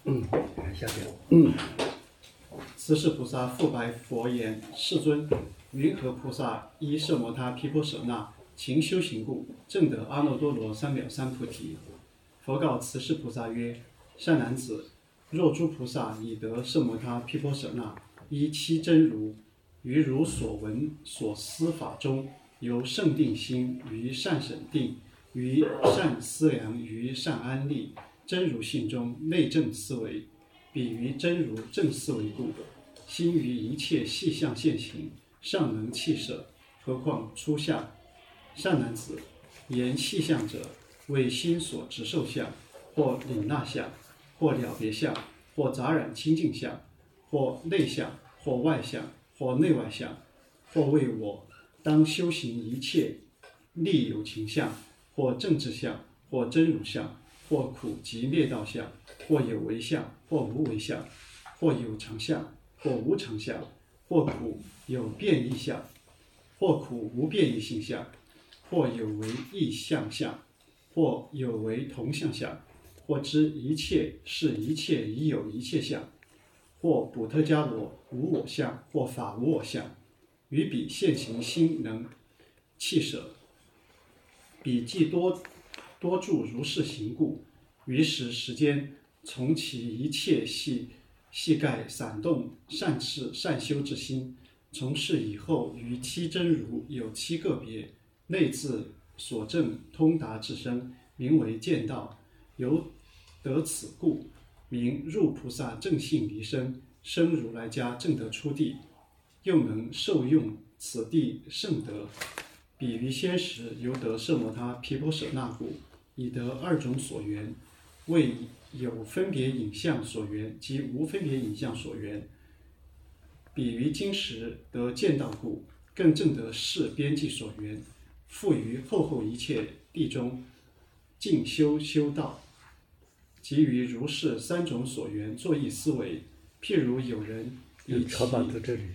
下边。 此时菩萨复白佛言：世尊，云何菩萨依摄摩他毗婆舍那勤修行故，证得阿耨多罗三藐三菩提？佛告此世菩萨曰：善男子，若诸菩萨已得摄摩他毗婆舍那，依其真如，于如所闻所思法中，由圣定心于善审定，于善思量，于善安立，真如性中内证思维，比于真如正思维故，心于一切细相现行，尚能弃舍，何况初相？善男子，言细相者，为心所执受相，或领纳相，或了别相，或杂染清净相，或内相，或外相，或内外相，或为我当修行一切利有情相，或政治相，或真如相，或苦集灭道相，或有为相，或无为相，或有常相，或无常相，或苦有变异相，或苦无变异性相，或有为异相相，或有为同相相，或知一切是一切已有一切相，或补特伽罗无我相，或法无我相，于彼现行心能弃舍，彼既多住如是行故，于时间从其一切细盖散动善事善修之心，从事以后于七真如有七个别，内自所证通达至身，名为见道。由得此故，名入菩萨正性离身，生如来家正得出地，又能受用此地圣德。比于先时由得摄摩他毗婆舍那故，以得二种所缘，为有分别影像所缘及无分别影像所缘。比于今时得见道故，更证得世边际所缘，复于后一切地中静修道。即于如是三种所缘作意思维，譬如有人以插到这里。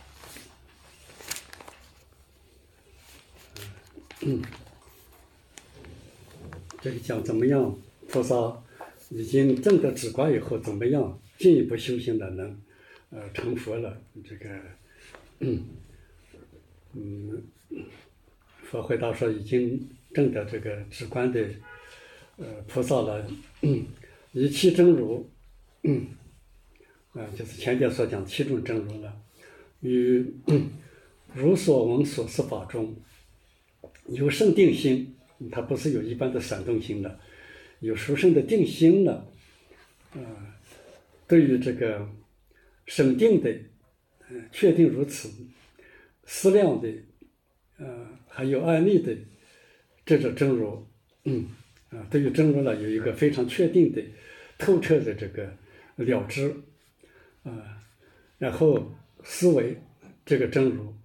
这个讲怎么样菩萨已经证得止观以后，怎么样进一步修行的能成佛了？这个佛回答说，已经证得这个止观的菩萨了，以七真如，就是前边所讲七种真如了，于如所闻所思法中，有圣定心，它不是有一般的闪动心了，有殊胜的定心了。对于这个审定的，确定如此，思量的，还有安立的这种真如，对于真如呢有一个非常确定的、透彻的这个了知，然后思维这个真如，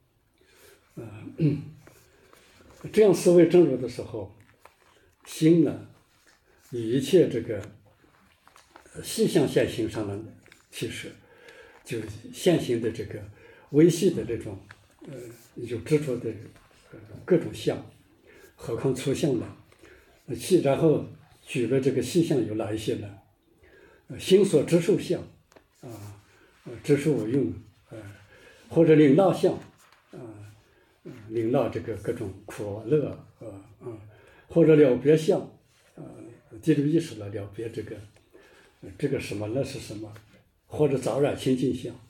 这样思维真如的时候，心呢，以一切这个细相现行上的其实就现行的这个微细的这种有执着的各种相，何况粗相呢？然后举了这个细相有哪一些呢？心所执受相，执受我用，或者领纳相，领纳这个各种苦乐，或者了别相，记住意识了了别这个什么那是什么，或者杂染清净相，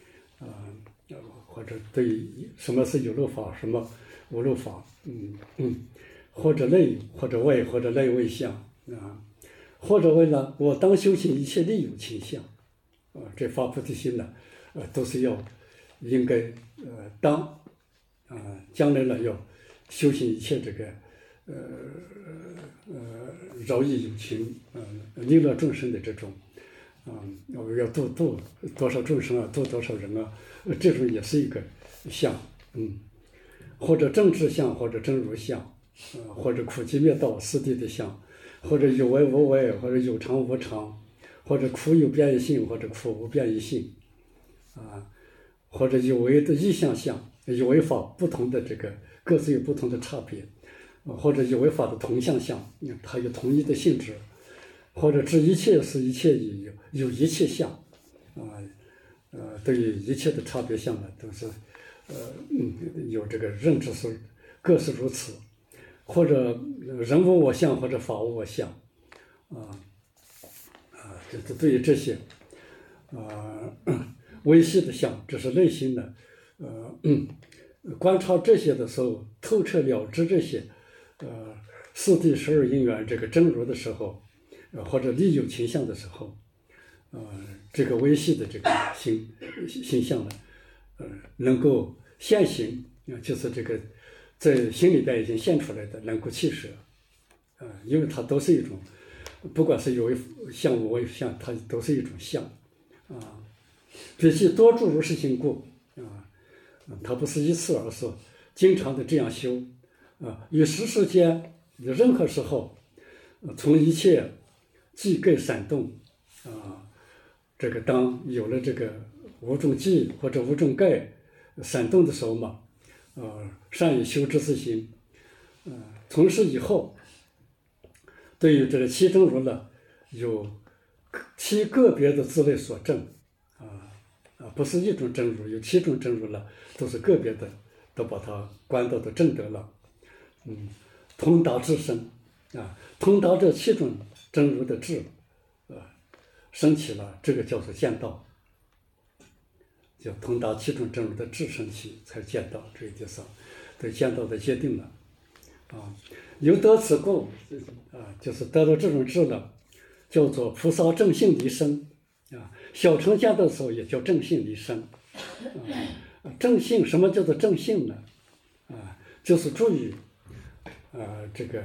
或者对于什么是有漏法，什么无漏法，或者内或者外或者内外相，或者为了我当修行一切利有情相，这发菩提心呢，都是应该当将来呢要修行一切这个饶益有情利乐众生的这种我要度多少众生啊，度多少人啊，这种也是一个相，或者正智相，或者真如相，或者苦集灭道四谛的相，或者有为无为，或者有常无常，或者苦有变异性，或者苦无变异性，或者有为的异相相，有为法不同的这个各自有不同的差别，或者有为法的同相相，它有同一的性质，或者知一切是一切已有， 有一切相，对于一切的差别相呢，都是有这个认知是各是如此，或者人无我相，或者法无我相，这对于这些微细的相，这是内心的，观察这些的时候，透彻了知这些，四谛十二因缘这个真如的时候，或者力有情相的时候，这个微细的这个心相呢，能够现行，就是这个在心里边已经现出来的，能够弃舍，因为它都是一种，不管是有为相无为相，它都是一种相，比起多住如是行故，它不是一次，而是经常的这样修，于时间任何时候，从一切际盖闪动，这个当有了这个无种际或者无种盖闪动的时候嘛，善以修之自心，从事以后，对于这个七真如呢，有七个别的自类所证，不是一种真如，有七种真如了，都是个别的，都把它观到的证得了，通达智身，通达这七种真如的智，升起了，这个叫做见道，叫通达七种真如的智升起才见道，这一点上对见道的界定了，由得此故，就是得到这种智了，叫做菩萨正性离身，小乘见道的时候也叫正性离身，正性什么叫做正性呢？就是注意，这个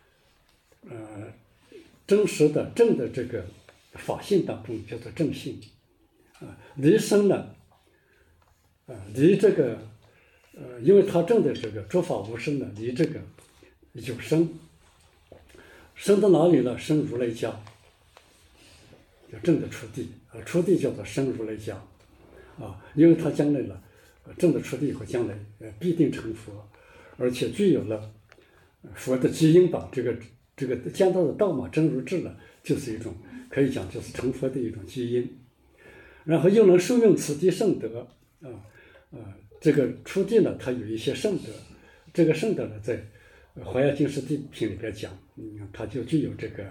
真实的正的这个法性当中叫做正性，离身呢，离这个，因为他正的这个诸法无生呢，离这个有生，生到哪里了？生如来家，叫正的出地，出地叫做生如来家，因为他将来了，正的出地以后，将来必定成佛，而且具有了佛的基因吧，这个见到的道嘛，真如智了，就是一种可以讲就是成佛的一种基因，然后又能受用此地圣德，这个出地呢，它有一些圣德，这个圣德呢，在华严经释地品里边讲，它就具有这个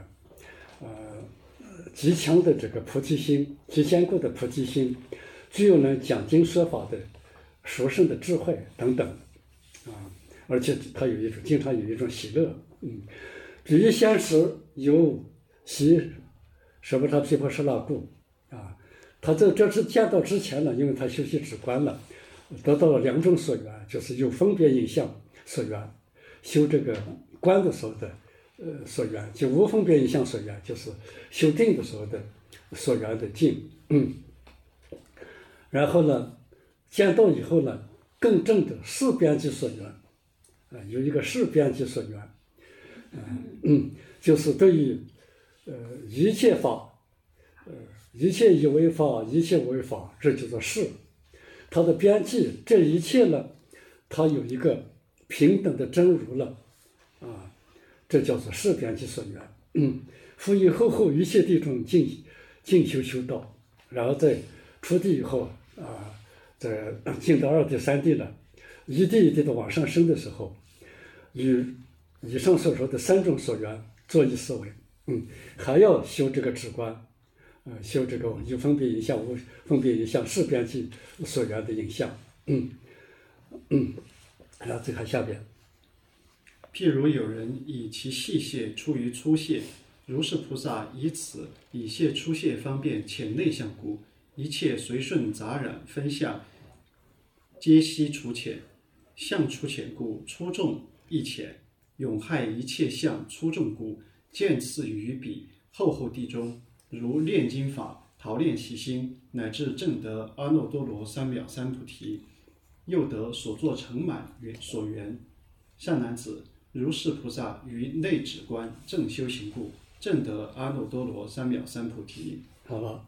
极强的这个菩提心，极坚固的菩提心，具有呢讲经说法的殊胜的智慧等等，而且它有一种经常有一种喜乐，至于现实有习舍不他毗婆舍那故，他这次见到之前呢，因为他修习止观了，得到了两种所缘，就是有分别影像所缘，修这个观的时候的所缘，就无分别影像所缘，就是修定的时候的所缘的境，然后呢，见到以后呢，更正的四边际所缘，有一个四边际所缘，就是对于一切法，一切有为法，一切无为法，这叫做事。它的边际，这一切呢，它有一个平等的真如了，这叫做事边际所缘。复以后一切地中进修道，然后在出地以后，在进到二地三地了，一地一地的往上升的时候，与以上所说的三种所缘作一思维，还要修这个止观，修这个有分别影像、无分别影像、事边际所缘的影像，然后再看下边。 譬如有人以其细屑出于粗屑，如是菩萨以此以屑出屑方便浅内相故，一切随顺杂染分相，皆悉除浅，相除浅故，出众亦浅，永害一切相出众故，见次于彼厚厚地中，如炼金法陶炼其心，乃至证得阿耨多罗三藐三菩提，又得所作成满所缘。善男子，如是菩萨于内止观正修行故，证得阿耨多罗三藐三菩提。 好了，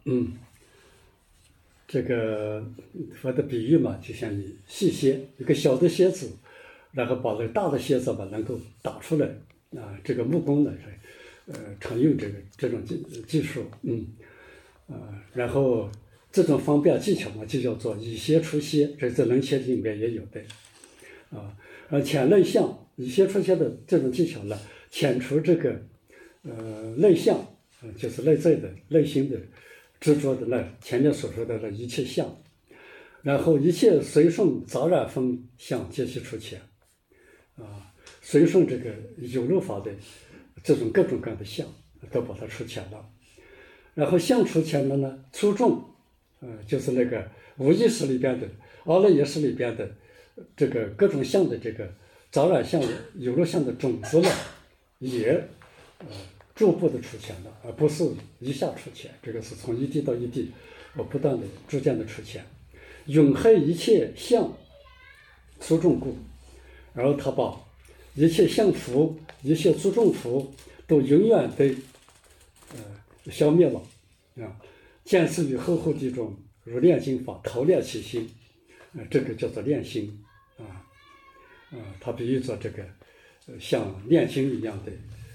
这个佛的比喻嘛，就像你细蝎，一个小的蝎子，然后把那个大的蝎子吧能够打出来，这个木工呢是常用这种技术， 然后这种方便技巧嘛，就叫做以邪除邪，这在楞伽经里面也有的，遣内相，以邪除邪的这种技巧呢，遣除这个内相，就是内在的内心的执着的那前面所说的那一切相，然后一切随顺杂染风相皆悉除前，随顺这个有漏法的这种各种各样的相都把它除前了。然后相除前了呢，初众，就是那个无意识里边的阿赖耶识里边的这个各种相的这个杂染相、有漏相的种子呢，也逐步的除前了，而不是一下除前。这个是从一地到一地，我不断的逐渐的除前，永黑一切相初众故，然后他把一切相福、一切诸众福都永远的消灭了见此于厚厚地中，如炼金法，陶炼其心，这个叫做炼心它比喻作这个像炼心一样的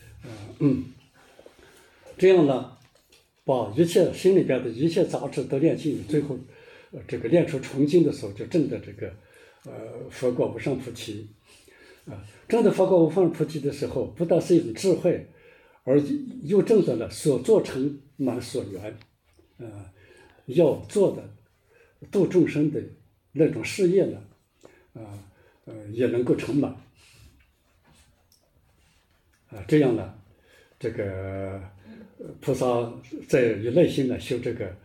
这样呢，把一切心里边的一切杂质都炼尽，最后这个炼出纯净的时候，就证得这个佛果无上菩提证得佛果无上菩提的时候，不但是一种智慧，而又证得了所作成满所缘要做的度众生的那种事业呢也能够成满这样呢，这个菩萨在于内心呢修这个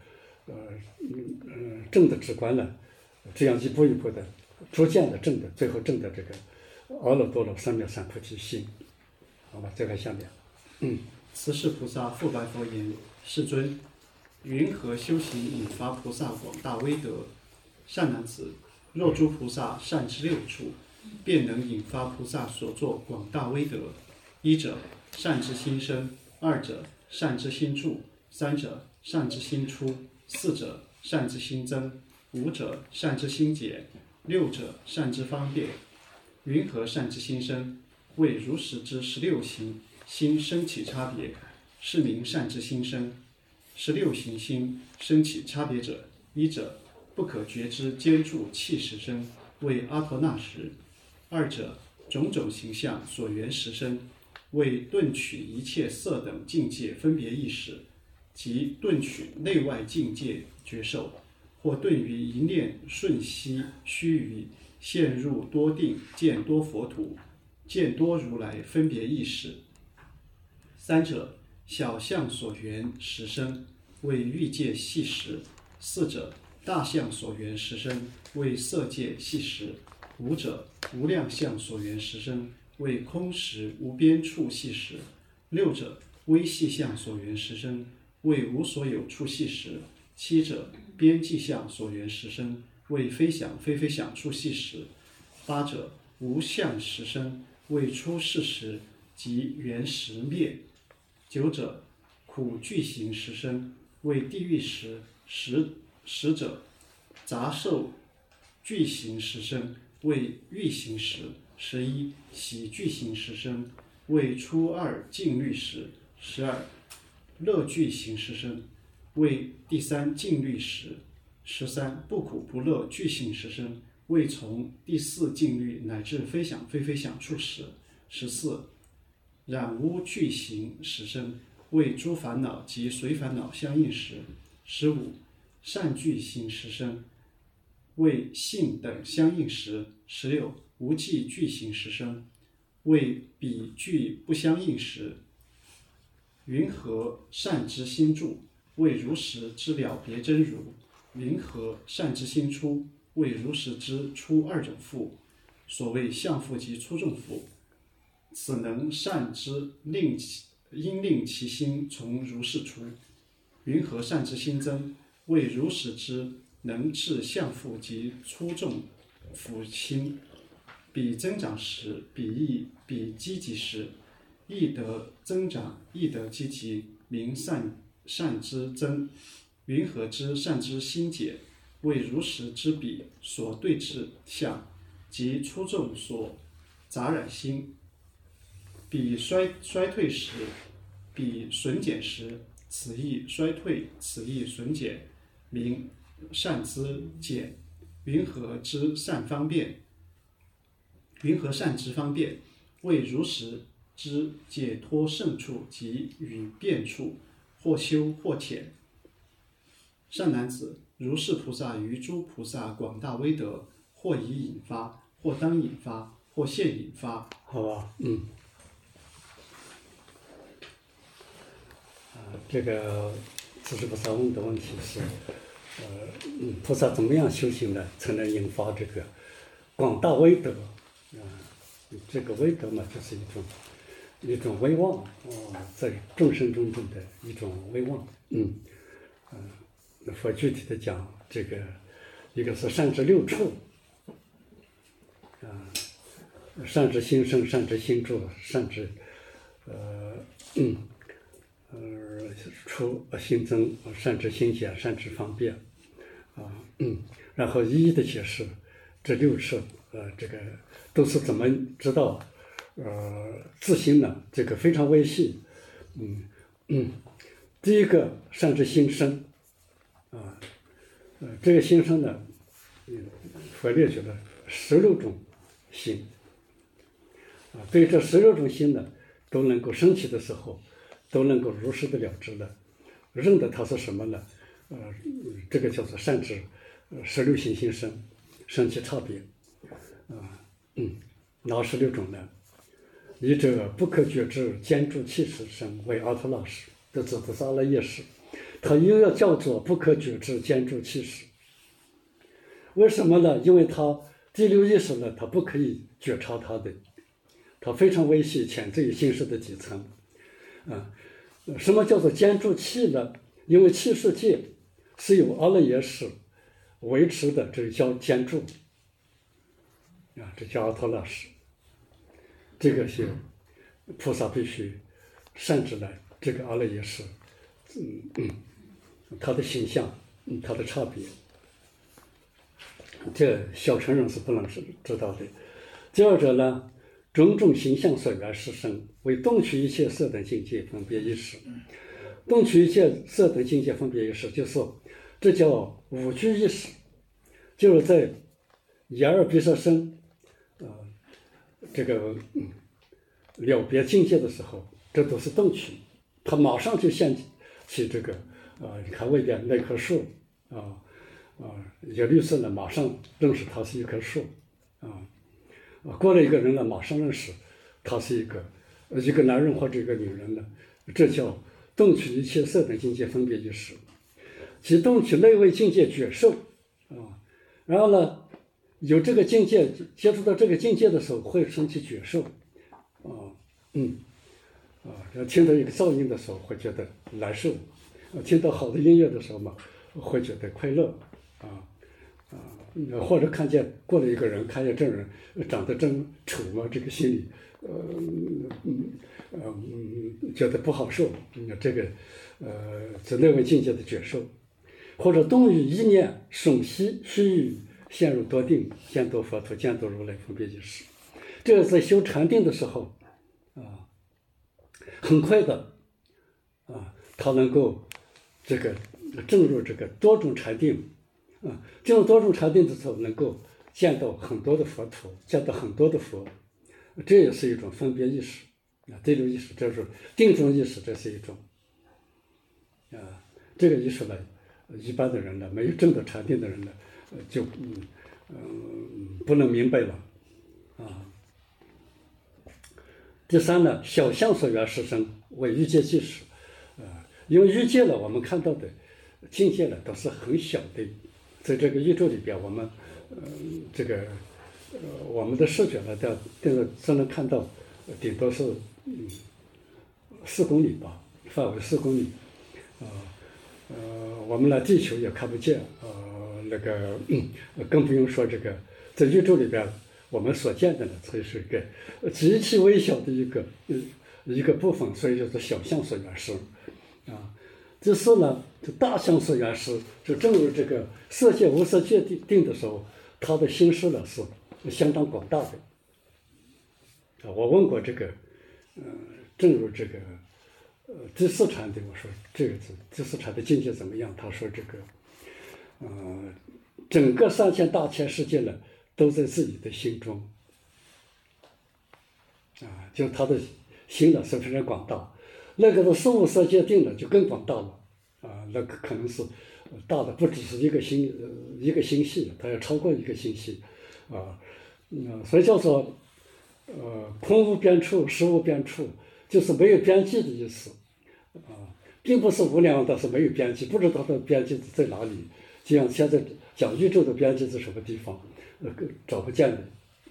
正的止观呢，这样一步一步的逐渐的正的，最后正的这个阿耨多罗三藐三菩提心。好吧，再看下面。 慈氏菩萨复白佛言：世尊，云何修行引发菩萨广大威德？善男子，若诸菩萨善之六处，便能引发菩萨所作广大威德。一者，善之心生；二者，善之心住；三者，善之心出；四者，善之心增；五者，善之心解；六者，善之方便。云何善之心生？为如实之16行心生起差别，是名善之心生。16行心生起差别者，一者不可觉知坚住气时生，为阿陀那时；二者种种形象所缘时生，为顿取一切色等境界分别意识，即顿取内外境界觉受，或顿于一念瞬息须臾，陷入多定，见多佛土，见多如来分别意识。三者小相所缘时生，为欲界细识；四者大相所缘时生，为色界细识；五者无量相所缘时生，为空实无边处细识；六者微细相所缘时生，为无所有处细识；七者边际相所缘时生，为非想非非想处细识；八者无相时生，为出世时即缘时灭；九者苦具行时生，为地狱时；十者杂受具行时生，为欲行时；11喜具行时生，为初二静虑时；12乐具行时生，为第三静虑时；13不苦不乐具行时生，为从第四静虑乃至非想非非想处时；14染污具行时生，为诸烦恼及随烦恼相应时；15善具行时生，为性等相应时；16无记具行时生，为彼具不相应时。云何善之心住，为如实之了别真如；云何善之心出，为如实之出二种缚。所谓相缚及出众缚，此能善之应令其心从如是出。云何善之心增，为如实之能治相缚及出众缚心。彼增长时，彼积极时，亦得增长，亦得积极，名善之增。云何之善之心解，为如实之彼所对治相及出众所杂染心。彼衰退时，彼损减时， 此意衰退，此意损减，名善之减。云何之善方便？云何善之方便？为如实之解脱胜处及与变处，或修或浅。善男子，如是菩萨于诸菩萨广大威德，或已引发，或当引发，或现引发。 好吧，这个只是菩萨问的问题是，菩萨怎么样修行呢，才能引发这个广大威德？这个威德嘛，就是一种威望，在众生中的一种威望。佛具体的讲，这个一个是善知六处，善知心生，善知心住，善知出心增，善知心减，善知方便，然后一一的解释这六处，这个都是怎么知道自心呢？这个非常微细，第一个善知心生，这个心生呢，佛列举了16种心，对这16种心呢，都能够升起的时候，都能够如实的了知的，认得它是什么呢？这个叫做善知16心心生，生起差别，哪16种呢？以这不可觉知坚住气势生为阿特拉识，这指的是阿赖耶识，它又要叫做不可觉知坚住气势。为什么呢？因为它第六意识呢，它不可以觉察它的，它非常微细，潜在于心识的底层。什么叫做坚住气呢？因为气世界是由阿赖耶识维持的，这叫坚住，这叫阿特拉识。这个是菩萨必须善知来这个阿赖耶识，它的形象，它的差别，这小乘人是不能知道的。第二者呢，种种形象所缘实生，为动取一切色等境界分别意识。动取一切色等境界分别意识，就是这叫五具意识，就是在眼耳鼻舌身这个了别境界的时候，这都是动取，它马上就现起这个你看外边那棵树一个绿色的，马上认识它是一棵树过了一个人了，马上认识他是一个男人或者一个女人了，这叫动取一切色等境界分别意识，即动取内位境界觉受然后呢，有这个境界，接触到这个境界的时候，会升起觉受听到一个噪音的时候会觉得难受，听到好的音乐的时候嘛，会觉得快乐或者看见过了一个人，看见这人长得真丑嘛，这个心里觉得不好受，这个是内位境界的觉受，或者动于意念偳息须臾，陷入多定，见多佛陀，见多如来分别意识。这个在修禅定的时候很快的他能够这个正入这个多种禅定进入多种禅定的时候，能够见到很多的佛陀，见到很多的佛，这也是一种分别意识第六意识，这是定中意识，这是一种这个意识呢，一般的人呢，没有证到禅定的人呢，就不能明白了第三呢，小相所缘实生为欲界即识因为欲界呢，我们看到的境界呢，都是很小的，在这个宇宙里边，我们我们的视觉呢，只能看到顶多是4公里吧，范围4公里我们的地球也看不见更不用说这个在宇宙里边我们所见的呢，所以是一个极其微小的一个部分，所以就是小相所缘识第四呢，就大相所缘识，就正如这个色界无色界定的时候，他的心识呢是相当广大的我问过这个正如这个第四禅的，我说这个第四禅的境界怎么样？他说这个，整个3000大千世界呢，都在自己的心中。就他的心呢是非常广大，那个的事物色界定呢就更广大了，那个可能是大的不只是一个星系，它要超过一个星系，所以叫做空无边处，实无边处，就是没有边际的意思，并不是无量，但是没有边际，不知道它的边际在哪里。就像现在讲宇宙的边际在什么地方，找不见的，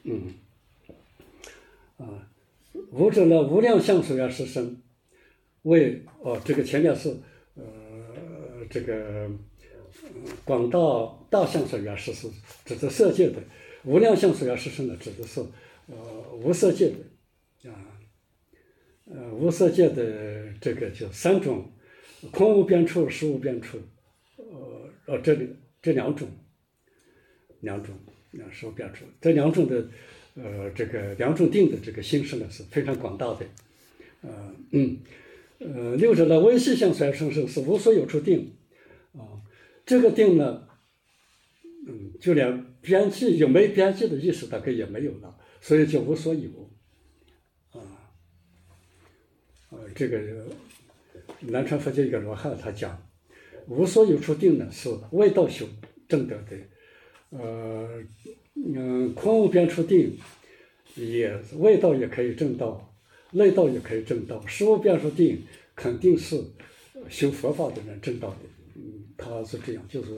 无者呢，无量相随缘实生，为这个前面是这个广大大相随缘实是指的色界的，无量相随缘实生呢指的是无色界的无色界的这个就3种，空无边处，实无边处，这两种实无边处，这两种的这个两种定的这个形式呢是非常广大的，六者呢，唯系相随缘生生是无所有处定，这个定呢，就连边际有没边际的意识大概也没有了，所以就无所有，这个南传佛教一个罗汉他讲，无所有处定呢是外道修证得的，空无边处定也外道也可以证到，内道也可以证到，实无边处定肯定是修佛法的人证到的，他是这样，就是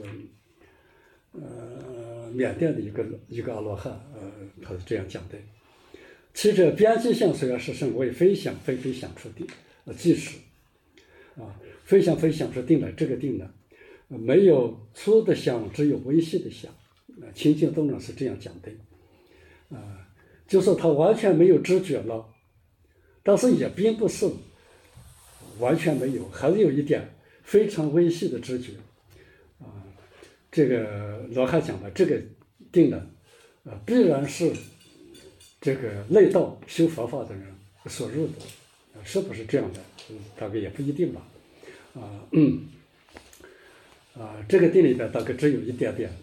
缅甸的一个阿罗汉，他是这样讲的。其者边际相随缘实生为非想非非想处定，即使非想非想处定了，这个定呢，没有粗的相，只有微细的相，清净宗呢是这样讲的，就是他完全没有知觉了，但是也并不是完全没有，还是有一点非常微细的知觉，这个罗汉讲的这个定呢，必然是这个内道修佛法的人所入的，是不是这样的？大概也不一定吧。这个定里边大概只有一点点，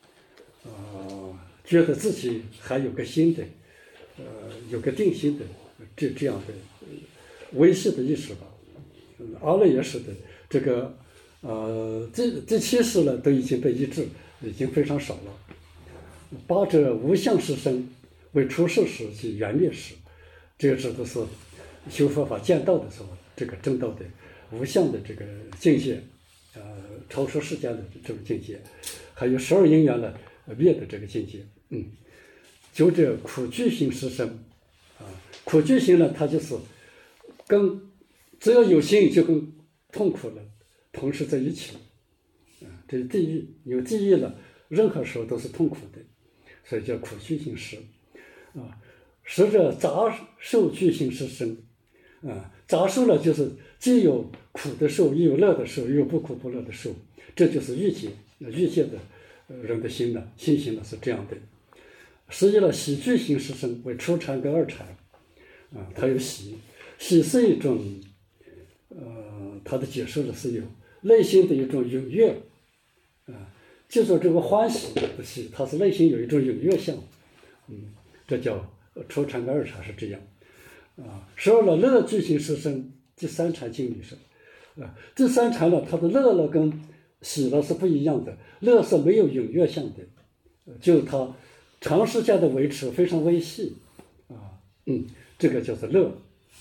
觉得自己还有个心的，有个定心的这样的微细的意识吧。阿赖耶识的这个这7识呢都已经被抑制，已经非常少了。8者无相实生为出世时及缘灭时，这个指的是修佛法见道的时候，这个证道的无相的这个境界，超出世间的这种境界，还有12因缘的灭的这个境界。9者苦具行实生，苦具行呢，它就是跟只要有心就跟痛苦了同时在一起，这是地狱，有地狱了，任何时候都是痛苦的，所以叫苦具行实。10者杂受具行实生，杂受呢就是既有苦的受，也有乐的受，也有不苦不乐的受，这就是欲界的人的心呢，心行呢是这样的。11了喜具行实生为初禅跟2禅，它有喜是一种，它的解释呢是有内心的一种踊跃，就说这个欢喜的喜，它是内心有一种踊跃相，这叫初禅跟2禅是这样。12了乐具行实生，第3禅经里是，第3禅呢，它的乐了跟喜了是不一样的，乐是没有踊跃相的，就它长时间的维持非常微细，这个叫做乐。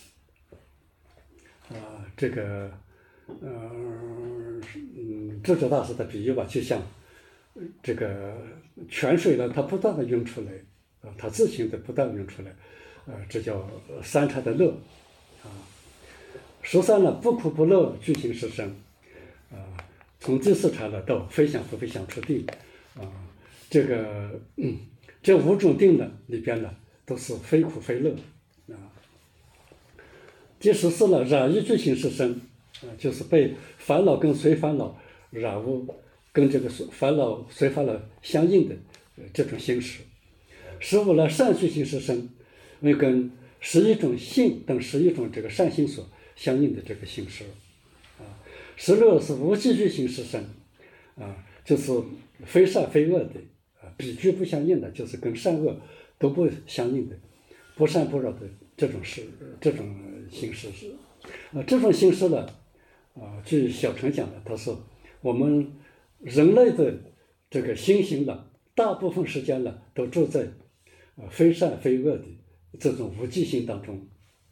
这个智者大师的比喻吧，就像这个泉水呢，它不断的涌出来，它自行的不断涌出来，这叫3禅的乐。13呢，不苦不乐具行实生，从第4禅呢到非想不非想处定，这个这5种定呢里边呢都是非苦非乐。第14呢，染于具行实生，就是被烦恼跟随烦恼染污，跟这个烦恼随烦恼相应的这种心识。15呢，善具行实生，为跟11种性等11种这个善心所相应的这个形式。16是无记句形式生，就是非善非恶的，比句不相应的，就是跟善恶都不相应的，不善不扰的这种形式是，这种形式呢，据小乘讲的，他说我们人类的这个心行呢，大部分时间呢都住在非善非恶的这种无记心当中，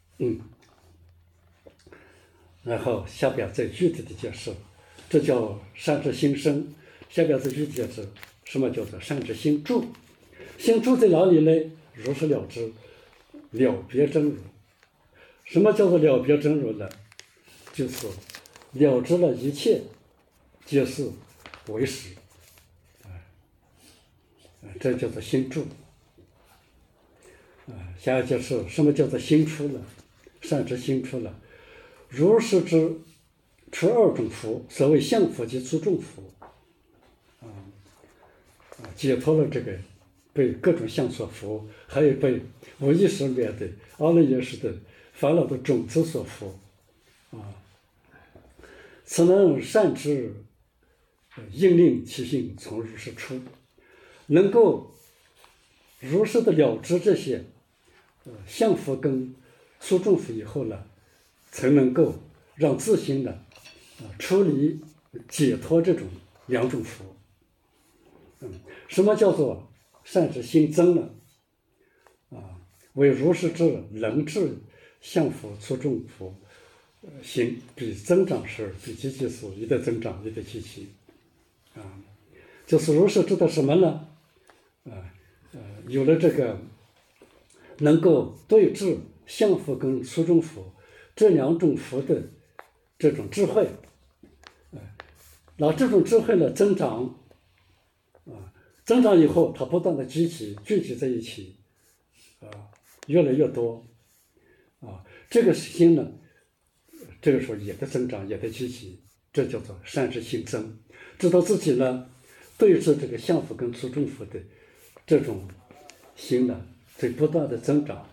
然后下边再具体的解释，这叫善之心生。下边再具体解释什么叫做善之心住。心住在哪里呢？如是了知，了别真如。什么叫做了别真如呢？就是了知了一切皆是为实，这叫做心住。下一解释什么叫做心出了？善之心出了。如是之出二种福，所谓相福及粗重福，解脱了这个被各种相所缚，还有被无意识里面的阿赖耶识的烦恼的种子所缚，此能善知应令其性从如是出，能够如实的了知这些相福跟粗重福以后呢，才能够让自心呢出离解脱这种两种福。什么叫做善之心增呢？为如是知能治相福粗重福，行比增长时比积极时，一的增长一的积极，就是如是知道什么呢？有了这个能够对治相福跟粗重福这两种福的这种智慧，那这种智慧呢增长，增长以后它不断的聚集在一起，越来越多，这个心呢，这个时候也在增长，也在聚集，这叫做善之心增，知道自己呢对治这个相福跟粗重福的这种心呢在不断的增长，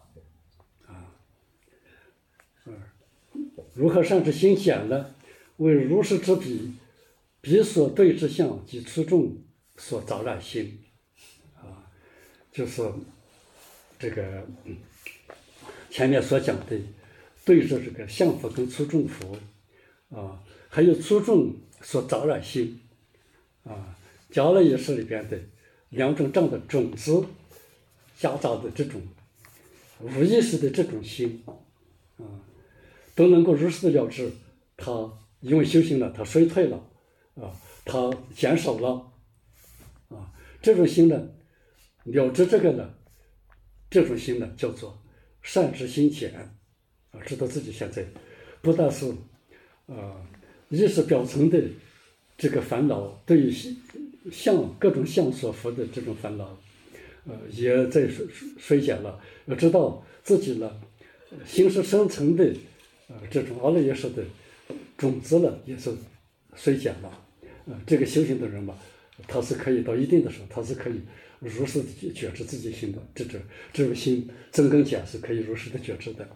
如何善之心减呢？为如是之彼所对之相及粗重所杂染心，就是这个前面所讲的对着这个相福跟粗重福，还有粗重所杂染心，加了也是里边的两种这样的种子夹杂的这种无意识的这种心，都能够如实的了知，它因为修行了，它衰退了，它减少了，这种心呢，了知这个呢，这种心呢叫做善知心减，知道自己现在不但是意识表层的这个烦恼，对于各种相所缚的这种烦恼，也在衰减了。要知道自己呢，心是深层的这种阿赖耶识的种子呢，也是衰减了。这个修行的人嘛，他是可以到一定的时候，他是可以如实的觉知自己心的，这种心增跟减是可以如实的觉知的，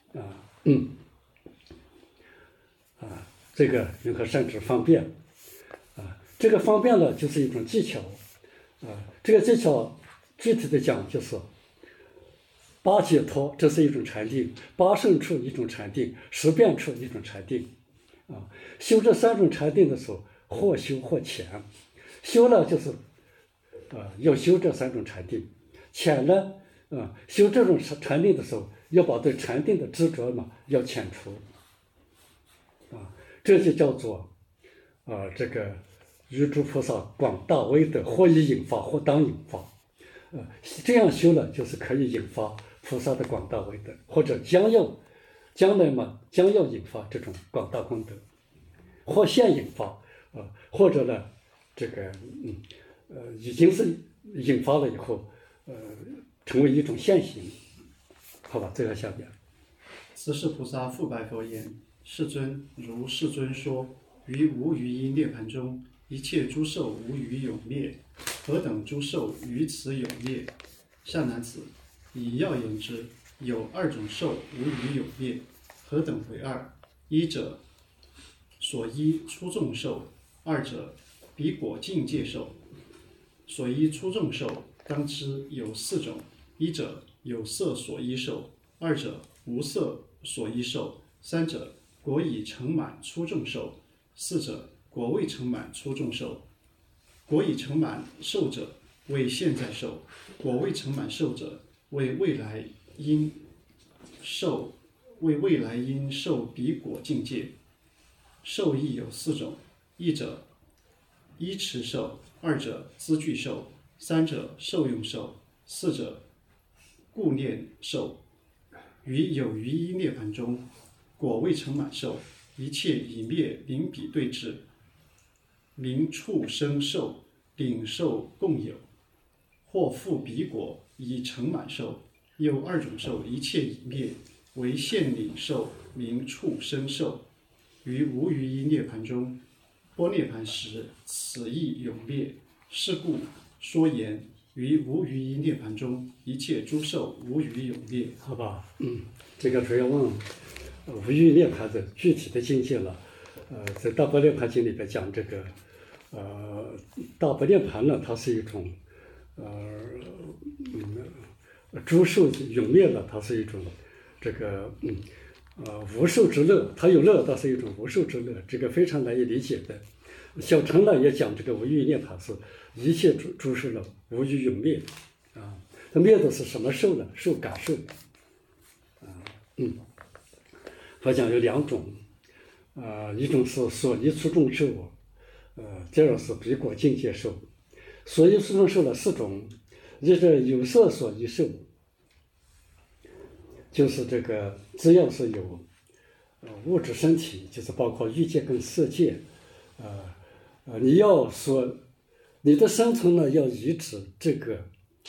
这个云何善知方便，这个方便呢，就是一种技巧，这个技巧具体的讲就是八解脱，这是一种禅定；八胜处一种禅定；十变处一种禅定。修这三种禅定的时候，或修或浅。修呢，就是要修这三种禅定；浅呢，修这种禅定的时候，要把对禅定的执着嘛要遣除。这就叫做这个于诸菩萨广大威德，或以引发，或当引发。这样修呢，就是可以引发菩萨的广大威德，或者将来嘛将要引发这种广大功德，或现引发，或者呢这个已经是引发了以后，成为一种现行。好吧，最后下边。 此时菩萨复白佛言：世尊，如世尊说，于无余因涅盘中，一切诸兽无余有灭，何等诸兽于此有灭？善男子，以要言之，有二种兽无余有灭， 何等为二？一者所依出众受，二者彼果境界受。所依出众受，当知有四种：一者有色所依受，二者无色所依受，三者果已成满出众受，四者果未成满出众受。果已成满受者为现在受，果未成满受者为未来因受彼果境界。受亦有四种：一者依持受，二者资具受，三者受用受，四者故念受。于有余一涅盘中，果未成满受，一切已灭临彼对治，名畜生受，领受共有，或复彼果已成满受。有二种受，一切已灭，为现领受，名畜生受。于无余一涅盘中，般涅盘时，此亦永灭。是故说言于无余一涅盘中，一切诸受无余永灭。 好吧，这个主要问无余涅盘的具体的境界了。在大般涅盘经里边讲这个，大般涅盘呢，它是一种，诸受永灭了，它是一种这个无受之乐，它有乐，但是一种无受之乐，这个非常难以理解的。小乘呢也讲这个无余涅盘是一切诸受了无余永灭啊，它灭的是什么受呢？受感受佛讲有两种一种是所依出众受，第二是彼果境界受。所依出众受了四种，一是有色所依受，就是这个只要是有物质身体，就是包括欲界跟色界，你要说你的生存呢，要移植这个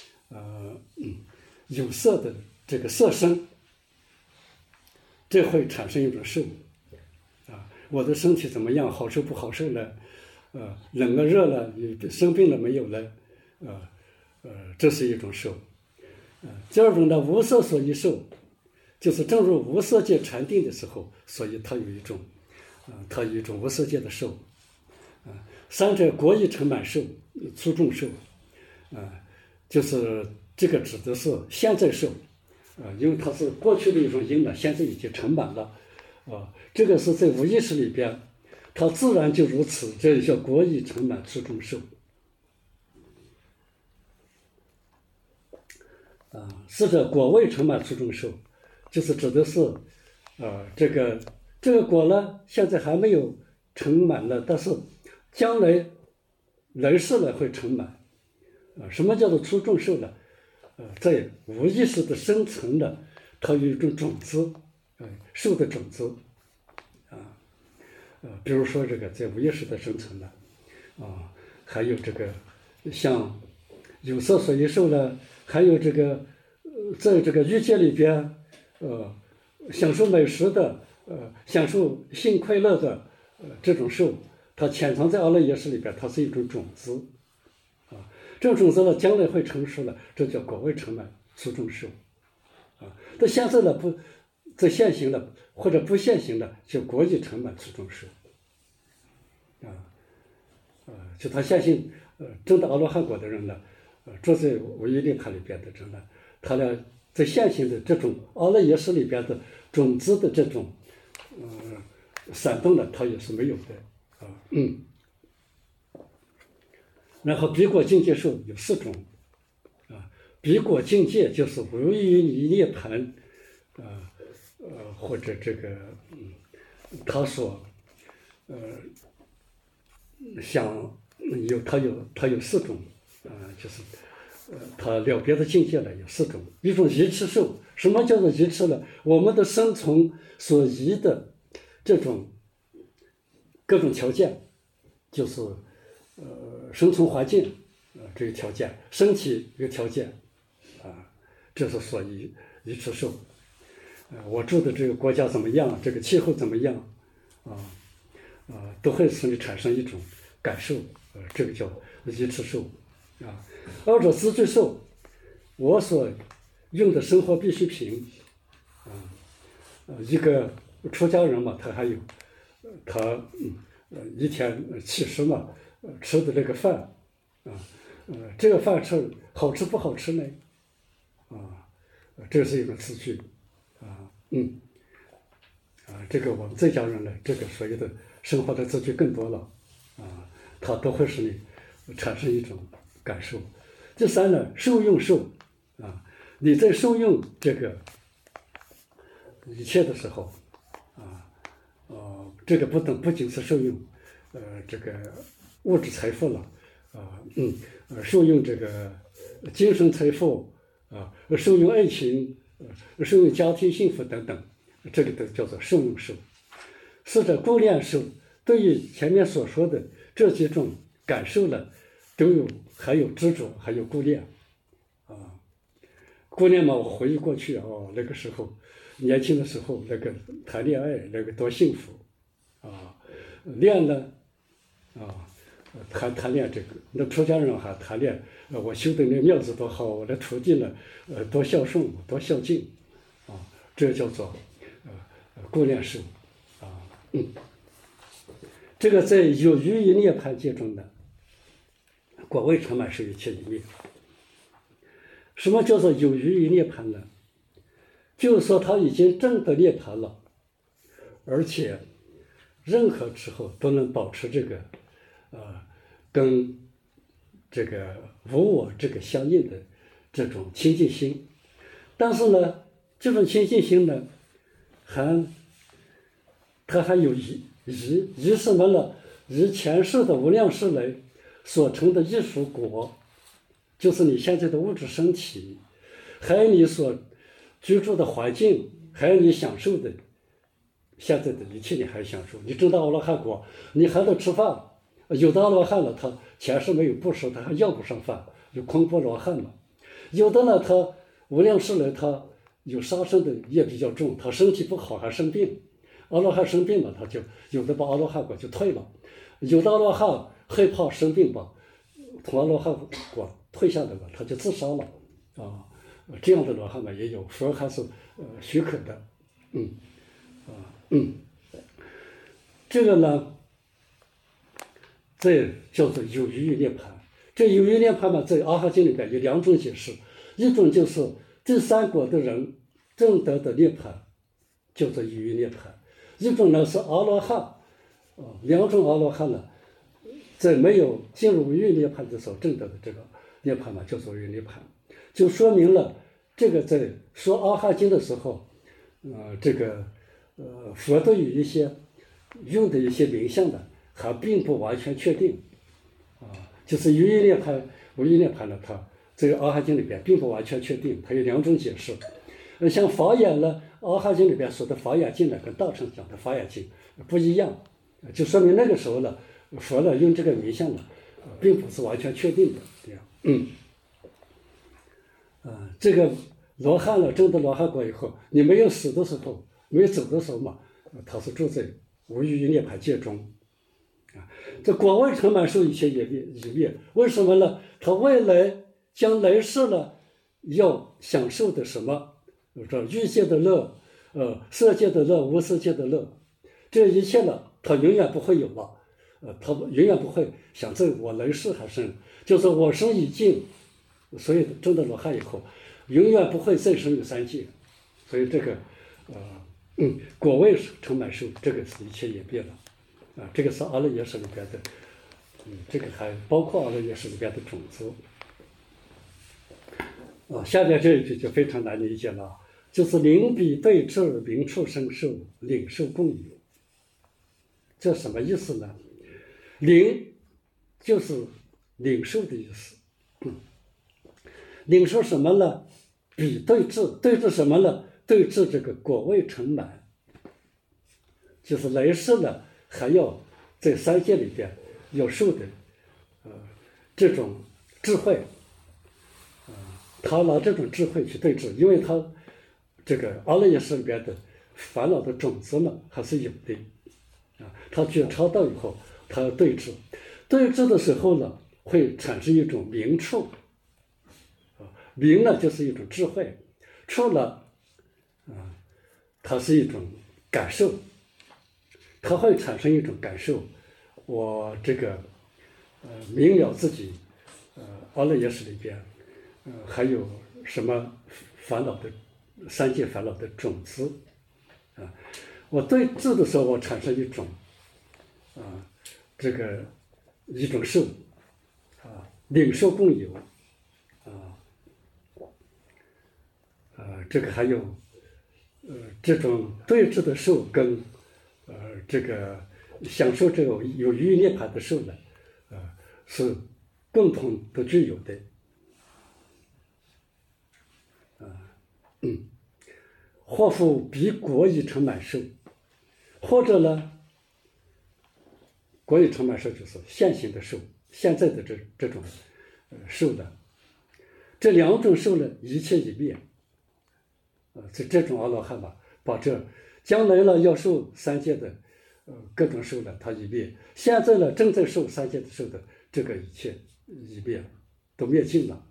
有色的这个色身，这会产生一种受我的身体怎么样，好受不好受呢？冷了热了，你生病了没有呢？这是一种受。第二种呢，无色所依受，就是正如无色界禅定的时候，所以它有一种无色界的受。三者果已成满受，出众受，就是这个指的是现在受，因为它是过去的一种因了，现在已经成满了，这个是在无意识里边，它自然就如此，这叫果已成满出众受。是这果未成满出众受，就是指的是，这个果呢，现在还没有成满了，但是将来来世呢会成满。什么叫做出众受呢？在无意识的深层呢，它有一种种子，受的种子，比如说这个在无意识的深层呢，还有这个像有色所依受呢，还有这个在这个欲界里边，享受美食的，享受性快乐的，这种受，它潜藏在阿赖耶识里边，它是一种种子，这种种子呢，将来会成熟了，这叫果未成满出众受，但现在呢不，在现行的或者不现行的，就果已成满出众受，就他相信，证到阿罗汉果的人呢，住在无余涅盘里边的人呢，他呢在现行的这种阿赖耶识里边的种子的这种，闪动呢，他也是没有的，然后彼果境界受有四种，彼果境界就是无余涅盘，或者这个，他所，想他有四种，就是，他了别的境界呢有四种，一种移持受，什么叫做移持呢？我们的生存所依的这种各种条件，就是生存环境，这个条件，身体一个条件，这是所依持受。我住的这个国家怎么样，这个气候怎么样，都会使你产生一种感受，这个叫移持受，二者资具受，我所用的生活必需品，一个出家人嘛，他还有一天其实嘛，吃的那个饭这个饭吃好吃不好吃呢？这是一个次序这个我们在家人呢，这个所有的生活的次序更多了它都会使你产生一种感受。第三呢，受用受你在受用这个一切的时候这个不仅是受用这个物质财富了受用这个精神财富受用爱情受用家庭幸福等等，这个都叫做受用受。是这顾念受对于前面所说的这几种感受呢，还有执着，还有顾念顾念嘛，我回忆过去那个时候年轻的时候，那个谈恋爱那个多幸福恋呢谈恋这个，那出家人还谈恋我修的那庙子多好，我的徒弟呢多孝顺多孝敬这叫做顾念受这个在有余于涅槃界中的果位成满是一切一灭。什么叫做有余于涅槃呢？就是说他已经证得涅槃了，而且任何时候都能保持这个跟这个无我这个相应的这种清净心。但是呢，这种清净心呢它还有疑什么呢？疑前世的无量世来所成的艺术果，就是你现在的物质身体，还有你所居住的环境，还有你享受的现在的一切你还享受。你证到阿罗汉果，你还得吃饭，有的阿罗汉了，他前世没有布施，他还要不上饭，有空波罗汉嘛。有的呢，他无量世来他有杀生的业比较重，他身体不好还生病，阿罗汉生病嘛，他就有的把阿罗汉果就退了，有的阿罗汉害怕生病吧，从阿罗汉果退下来了，他就自杀了这样的罗汉嘛也有，佛还是许可的这个呢这叫做有余于涅槃。这有余涅槃嘛，在阿含经里边有两种解释，一种就是第三果的人证得的涅槃叫做有余涅槃，一种呢是阿罗汉两种阿罗汉呢在没有进入无余涅槃的时候证得的这个涅槃嘛叫做有余涅槃，就说明了这个在说阿含经的时候这个佛都有一些用的一些名相的还并不完全确定就是有余涅槃无余涅槃呢，它这个阿含经里边并不完全确定，它有两种解释。像法眼呢，阿含经里边说的法眼经呢跟大乘讲的法眼经不一样，就说明那个时候呢佛呢用这个名相呢并不是完全确定的这样这个罗汉了证得罗汉果以后，你没有死的时候，没有走的时候嘛，他是住在无余于涅槃界中这果位成满受一切也灭，为什么呢？他未来将来世呢要享受的什么欲界的乐色界的乐无色界的乐，这一切呢他永远不会有了他永远不会想这我来世还生，就是我生已尽，所以证得罗汉以后永远不会再生有三界。所以这个果位成满受，这个是一切也灭了这个是阿赖耶识里边的这个还包括阿赖耶识里边的种子下面这一句就非常难理解了，就是领比对治名处生受领受共有，这什么意思呢？领就是领受的意思领受什么呢？比对治，对治什么呢？对治这个果位成满，就是来世呢还要在三界里边要受的这种智慧他拿这种智慧去对治，因为他这个阿赖耶识里边的烦恼的种子呢还是有的他觉察到以后他要对治，对治的时候呢会产生一种明处明呢就是一种智慧，处呢它是一种感受，他会产生一种感受，我这个明了自己阿赖耶识里边还有什么烦恼的三界烦恼的种子啊，我对治的时候，我产生一种这个一种受领受共有这个还有这种对治的受跟这个享受这种有余涅槃的受呢是共同都具有的或复彼果已成满受，或者呢果已成满受就是现行的受，现在的这种受呢，这两种受呢一切已灭这种阿罗汉嘛，把这将来了要受三界的各种受呢，他已灭；现在呢正在受三界的受的这个一切已灭，都灭尽了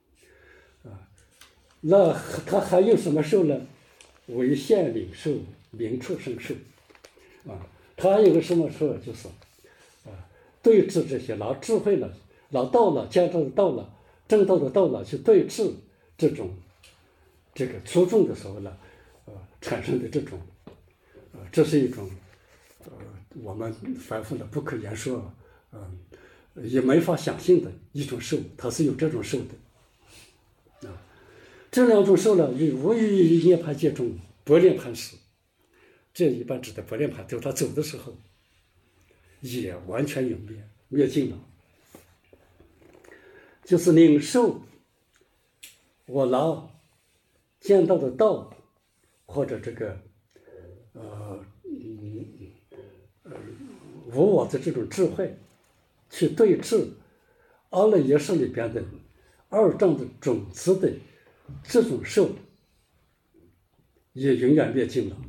那他还有什么受呢？为现领受名处生受他还有个什么受就是对治这些，拿智慧了，拿道了，见到的道了，正道的道了，去对治这种这个初众的时候呢产生的这种这是一种我们凡夫的不可言说也没法想象的一种受，它是有这种受的这两种受呢，与无余涅槃界中薄涅槃时，这一般指的薄涅槃，就他走的时候也完全永灭，灭尽了。就是领受我拿见到的道，或者这个无我的这种智慧，去对治阿赖耶识里边的二障的种子的这种受也永远灭尽了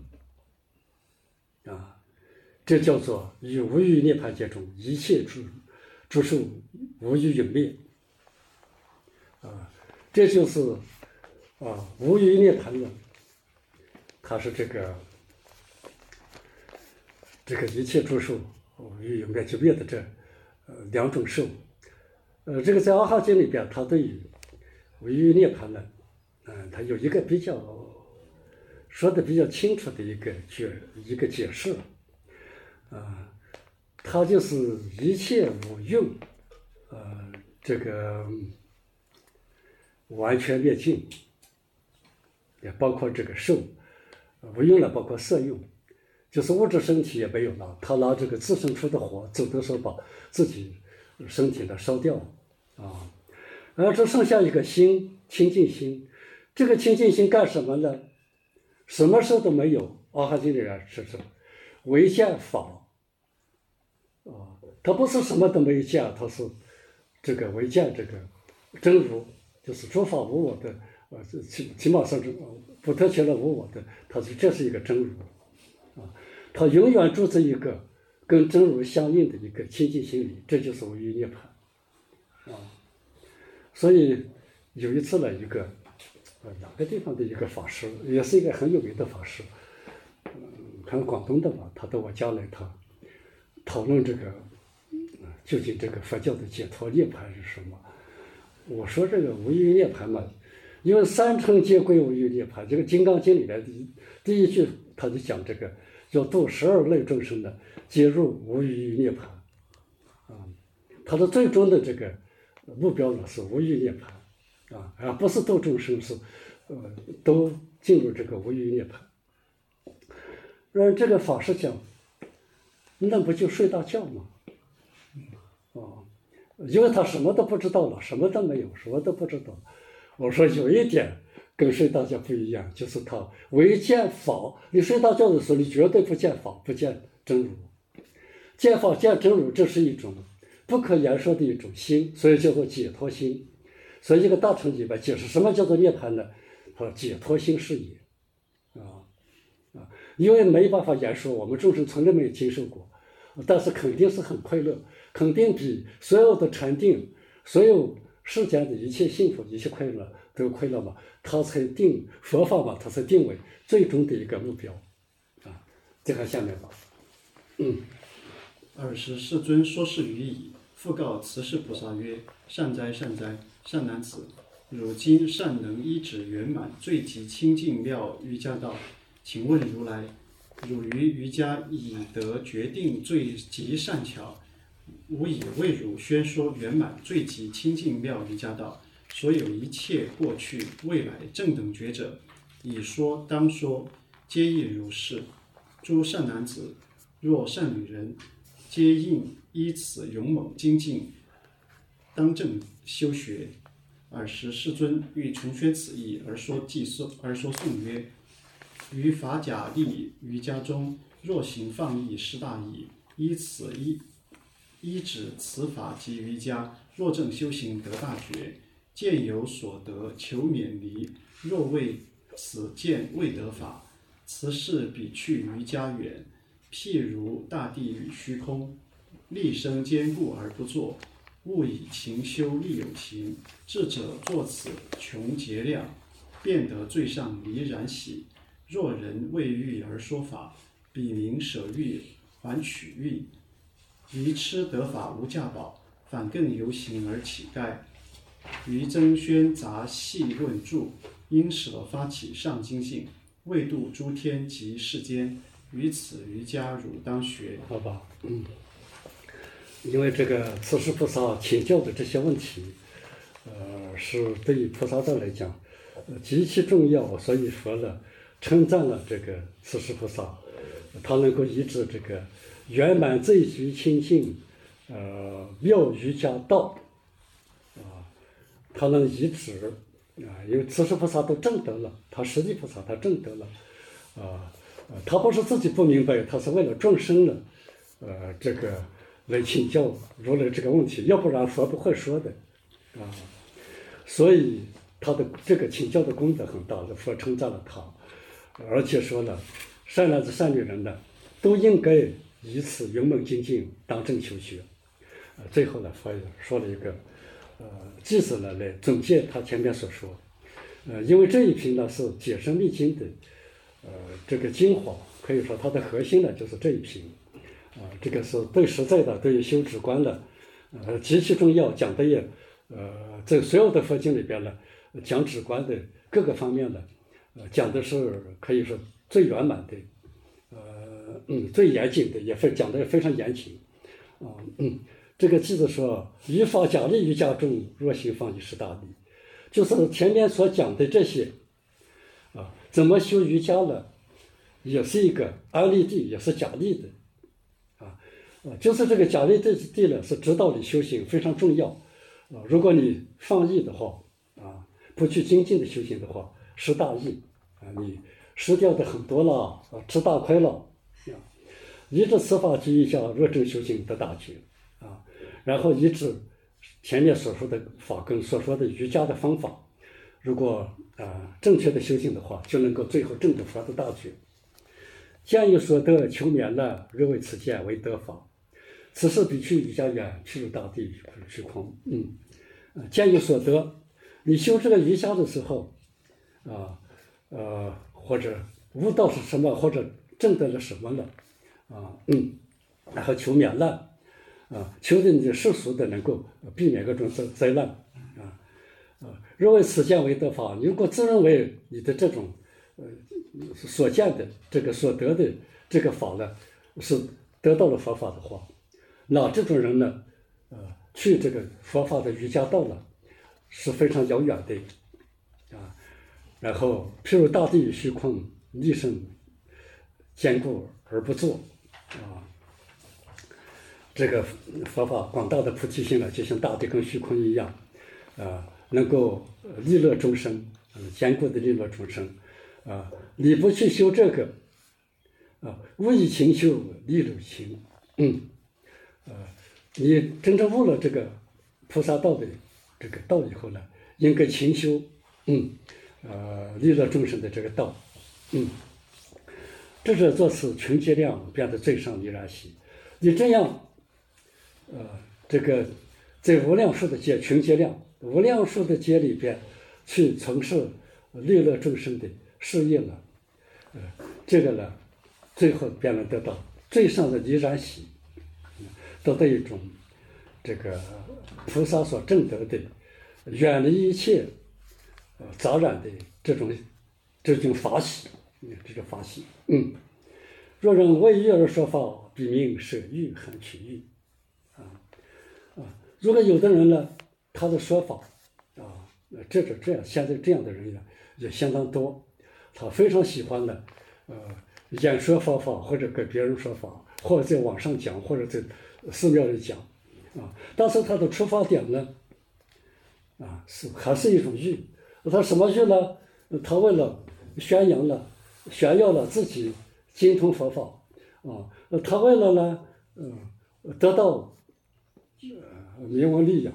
这叫做与无余涅槃界中一切诸受无余永灭这就是无余涅槃了，它是这个一切诸受无余永灭就灭的这两种受这个在阿含经里边，它对于无余涅槃呢它有一个比较说的比较清楚的一个解释它就是一切无用这个完全灭尽，也包括这个受无用了，包括色用，就是物质身体也没有了，他拿这个自生出的火走的时候把自己身体呢烧掉然后只剩下一个心，清净心。这个清净心干什么呢？什么事都没有。阿含经里边是说唯见法他不是什么都没有见，他是这个唯见这个真如，就是诸法无我的起码上是不特切了无我的，他说这是一个真如他永远住在一个跟真如相应的一个清净心里，这就是无余涅槃所以有一次呢，一个哪个地方的一个法师，也是一个很有名的法师可能广东的吧，他到我家来，他讨论这个究竟这个佛教的解脱涅槃是什么。我说这个无余涅槃嘛，因为三乘皆归无余涅槃，这个《金刚经》里面第一句他就讲这个要度12类众生的皆入无余涅槃他的最终的这个目标呢是无余涅槃而不是度众生，是都进入这个无余涅槃。让这个法师讲，那不就睡大觉吗？因为他什么都不知道了，什么都没有，什么都不知道。我说有一点跟睡大觉不一样，就是他唯见法。你睡大觉的时候，你绝对不见法，不见真如。见法见真如，这是一种不可言说的一种心，所以叫做解脱心。所以这个大乘里边解释什么叫做涅槃呢？他说解脱心是也因为没办法言说，我们众生从来没有经受过，但是肯定是很快乐，肯定比所有的禅定，所有世间的一切幸福、一切快乐都快乐嘛。他才定佛法嘛，他才定为最终的一个目标再看下面吧。 尔时世尊说是语已，复告慈氏菩萨曰：善哉善哉，善男子，汝今善能依止圆满最极清净妙瑜伽道，请问如来，汝于瑜伽已得决定最极善巧，吾已为汝宣说圆满最极清净妙瑜伽道，所有一切过去未来正等觉者，已说当说，皆亦如是。诸善男子，若善女人，皆应依此勇猛精进，当正修学。尔时世尊欲重宣此意，而说颂曰：于法假立瑜伽中，若行放逸失大义，依止此法及瑜伽，若正修行得大觉，见有所得求免离，若为此见未得法，此事比去瑜伽远，譬如大地与虚空，立生坚固而不作，勿以勤修力有情，智者作此穷劫量，便得最上离然喜。若人为欲而说法，彼名舍欲还取欲，愚痴得法无价宝，反更由行而起盖。于增宣杂细论著，因舍发起上精进，为度诸天及世间，于此瑜伽汝当学。 好吧，因为这个慈氏菩萨请教的这些问题，是对于菩萨道来讲，极其重要，所以说了，称赞了这个慈氏菩萨，他能够依止这个圆满最极清净，妙瑜伽道，他能依止，因为慈氏菩萨都证得了，他实际菩萨他证得了，他不是自己不明白，他是为了众生呢，这个来请教如来这个问题，要不然佛不会说的，所以他的这个请教的功德很大，佛称赞了他，而且说了，善男子善女人呢，都应该以此勇猛精进，当正求学。最后呢，佛也说了一个句子呢，来总结他前面所说。因为这一品呢是解释密经的这个精华，可以说它的核心呢就是这一品。这个是最实在的，对于修止观的极其重要，讲的也在所有的佛经里边呢，讲止观的各个方面呢，讲的是可以说最圆满的，最严谨的，也讲的也非常严谨。这个句子说：“于法假立瑜伽中，若行放逸失大利。”就是前面所讲的这些，怎么修瑜伽呢？也是一个安立地，也是假立的，就是这个假立地呢，是指导你修行非常重要。如果你放逸的话，不去精进的修行的话，失大义，你失掉的很多了，吃大亏了。依止此法及瑜伽，若正修行得大觉，然后依止前面所说的法跟所说的瑜伽的方法，如果正确的修行的话，就能够最后证得佛的大觉。见有所得求免难，若为此见为得法，此事比去瑜伽远，譬如大地与虚空。见有所得，你修这个瑜伽的时候，或者悟到是什么，或者证得了什么了，然后求免难，求的你的世俗的能够避免各种灾难，若为此见为得法，你如果自认为你的这种所见的这个所得的这个法呢，是得到了佛法的话，那这种人呢，去这个佛法的瑜伽道呢，是非常遥远的，然后譬如大地与虚空，立身坚固而不作，这个佛法广大的菩提心呢，就像大地跟虚空一样，能够利乐众生，坚固的利乐众生，你不去修这个，勿以勤修利有情，你真正悟了这个菩萨道的这个道以后呢，应该勤修，利乐众生的这个道，这是作此穷劫量，变得最上离然喜。你这样，这个在无量数的劫穷劫量，无量数的劫里边去从事利乐众生的事业呢，这个呢， 最后便能得到最上的离然喜，得到一种这个菩萨所证得的远离一切杂染的这种法喜，这种法喜。若人为欲而说法，必名舍欲含取欲。如果有的人呢，他的说法这样现在这样的人呢也相当多，他非常喜欢的演说方法，或者给别人说法，或者在网上讲，或者在寺庙里讲但是他的出发点呢还是一种欲。他什么欲呢？他为了宣耀了自己精通佛法他为了呢得到名闻利养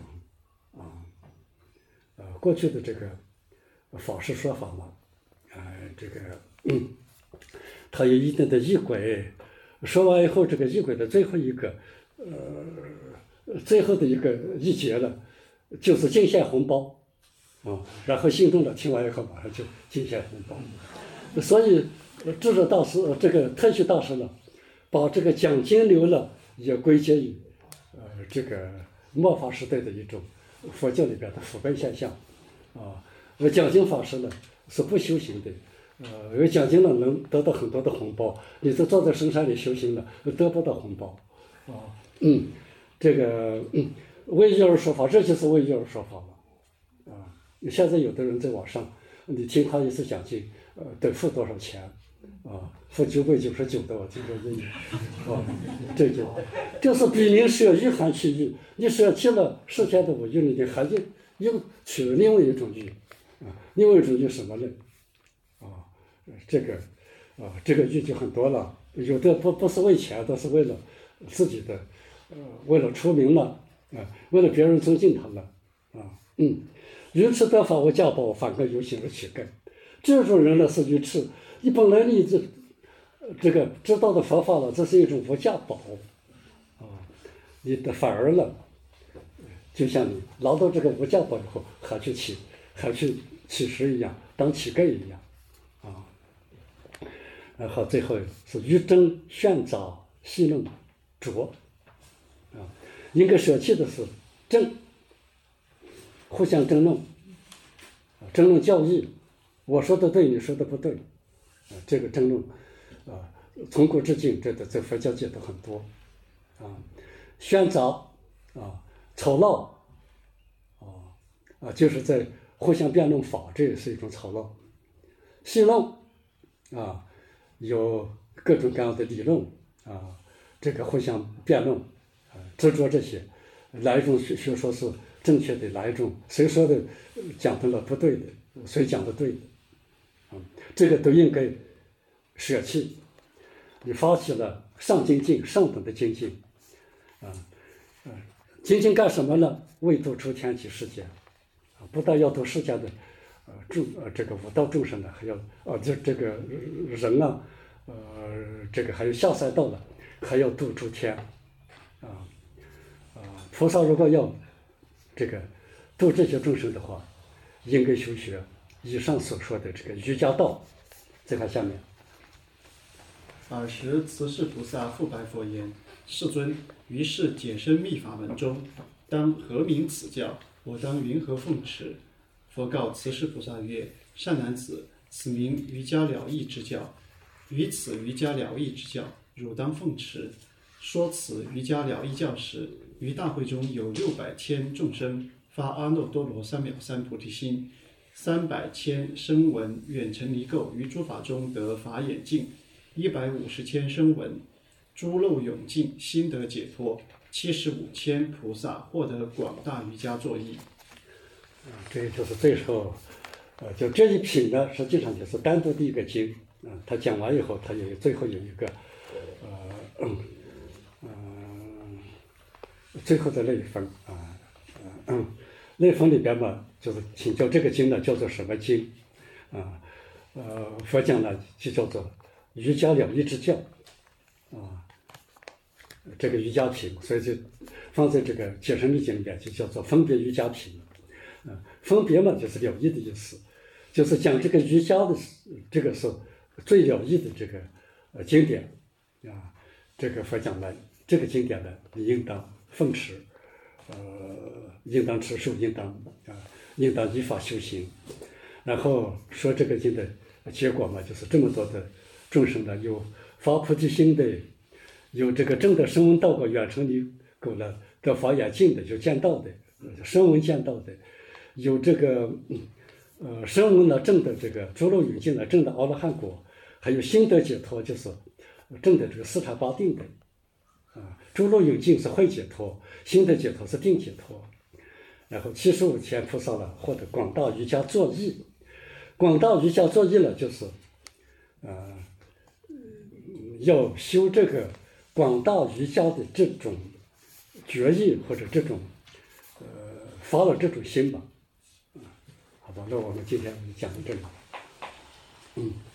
过去的这个法师说法嘛这个他有一定的仪轨，说完以后，这个仪轨的最后一个最后的一个一节了，就是进献红包然后信众了听完以后马上就进献红包。所以智者大师这个特许大师呢，把这个讲经流呢也归结于这个末法时代的一种佛教里边的腐败现象讲经法师呢是不修行的因为讲经了能得到很多的红包，你是坐在深山里修行了得不到红包这个为欲而说法，这就是为欲而说法了现在有的人在网上，你听他一次讲经得付多少钱付999的，我听说英语这就是比您舍欲含取欲，你舍弃了世间的五欲，你还又取了另外一种欲另外一种欲什么呢这个欲就很多了，有的不是为钱，都是为了自己的为了出名了为了别人尊敬他了愚痴得法为家宝，反更有心而乞丐。这种人呢是愚痴，你本来你这个知道的佛法了，这是一种无价宝你的反而了就像你拿到这个无价宝以后还去乞食一样，当乞丐一样然后最后是愚争炫杂戏弄浊应该舍弃的是争，互相争论教义，我说的对，你说的不对这个争论从古至今在佛教界都很多喧杂吵闹就是在互相辩论法，这也是一种吵闹。戏弄有各种各样的理论这个互相辩论执着这些，哪一种学说是正确的，哪一种谁说的讲的了不对的，谁讲的对的这个都应该舍弃。你发起了上精进上等的精进精进干什么呢？为度出天及世界不但要度世界的这个五道众生呢，还要这个人这个还有下三道了，还要度诸天菩萨如果要这个度这些众生的话，应该修学以上所说的这个瑜伽道。再看下面。 尔时慈氏菩萨复白佛言：世尊，于是解生密法门中，当何名此教？我当云何奉持？佛告慈氏菩萨曰：善男子，此名瑜伽了义之教。于此瑜伽了义之教，汝当奉持。说此瑜伽了义教时，于大会中有600千众生发阿耨多罗三藐三菩提心，300千声闻远程离垢，于诸法中得法眼净，150千声闻诸漏永尽，心得解脱，75千菩萨获得广大瑜伽作意。 这就是最后就这一品呢，实际上就是单独的一个经他讲完以后，他最后有一个最后的内分内分里边嘛，就是请教这个经呢叫做什么经佛讲呢就叫做瑜伽了义之教这个瑜伽品，所以就放在这个解释密经里边就叫做分别瑜伽品分别嘛就是了义的意思，就是讲这个瑜伽的这个是最了义的这个经典啊，这个佛讲了，这个经典呢，应当奉持，应当持守，应当依法修行。然后说这个经的结果嘛，就是这么多的众生呢，有发菩提心的，有这个证得声闻道果远程离垢了得法眼净的，就见道的，声闻见道的，有这个声闻呢证的这个诸漏有尽呢证的阿罗汉果，还有心得解脱，就是证的这个四禅八定的。诸漏有尽是慧解脱，心得解脱是定解脱。然后75前菩萨呢获得广大瑜伽作意，广大瑜伽作意呢就是要修这个广大瑜伽的这种决意，或者这种发了这种心吧。好吧，那我们今天就讲到这里。